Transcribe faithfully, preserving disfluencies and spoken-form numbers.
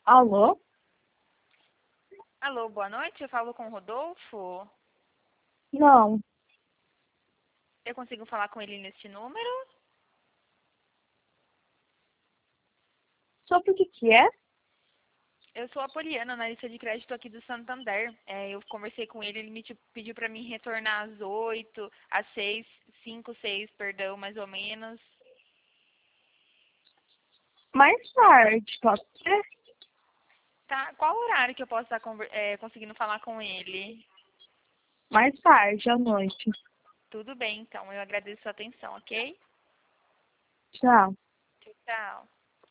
Alô? Alô, boa noite. Eu falo com o Rodolfo. Não. Eu consigo falar com ele neste número? Sobre o que que é? Eu sou a Poliana, analista de crédito aqui do Santander. É, eu conversei com ele, ele me te- pediu para mim retornar às oito, às seis, cinco, seis, perdão, mais ou menos. Mais tarde, pode ser? Tá? Qual horário que eu posso estar conver- é, conseguindo falar com ele? Mais tarde, à noite. Tudo bem, então. Eu agradeço a atenção, ok? Tchau. Tchau.